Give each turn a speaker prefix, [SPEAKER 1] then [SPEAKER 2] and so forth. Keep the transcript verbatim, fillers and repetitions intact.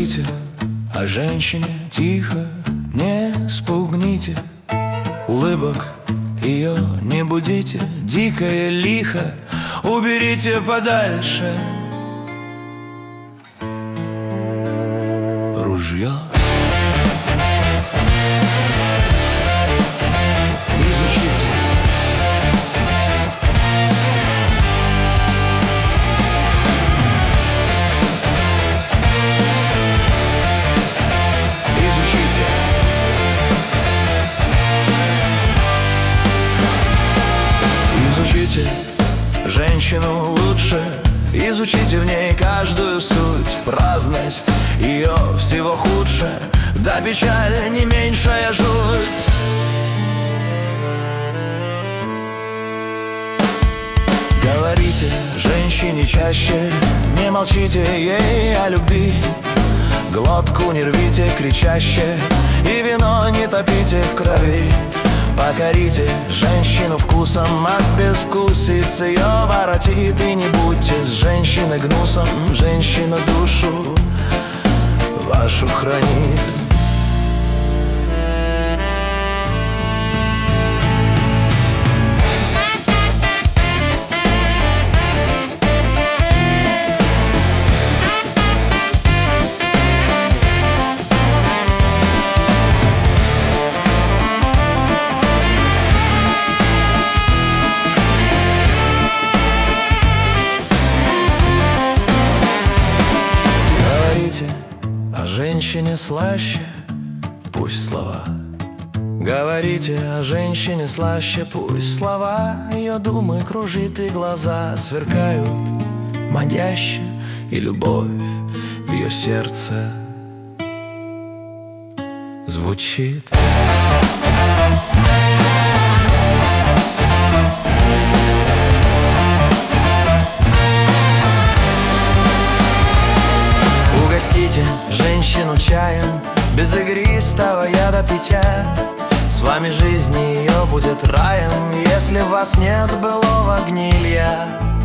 [SPEAKER 1] Говорите о женщине тихо, не спугните улыбок ее, не будите дикое лихо, уберите подальше ружье. Изучите Изучите женщину лучше, изучите в ней каждую суть, праздность ее всего худше, да печаль не меньшая жуть. Говорите женщине чаще, не молчите ей о любви, глотку не рвите кричаще, и вино не топите в крови. Покорите женщину вкусом, от безвкусиц ее воротит. И не будьте с женщиной гнусом, женщина душу вашу хранит. О женщине слаще, пусть слова. Говорите о женщине слаще, пусть слова. Ее думы кружит и глаза сверкают маняще, и любовь в ее сердце звучит. Угостите женщину чаем, без игристого яда питья. С вами жизнь ее будет раем, если в вас нет былого гнилья.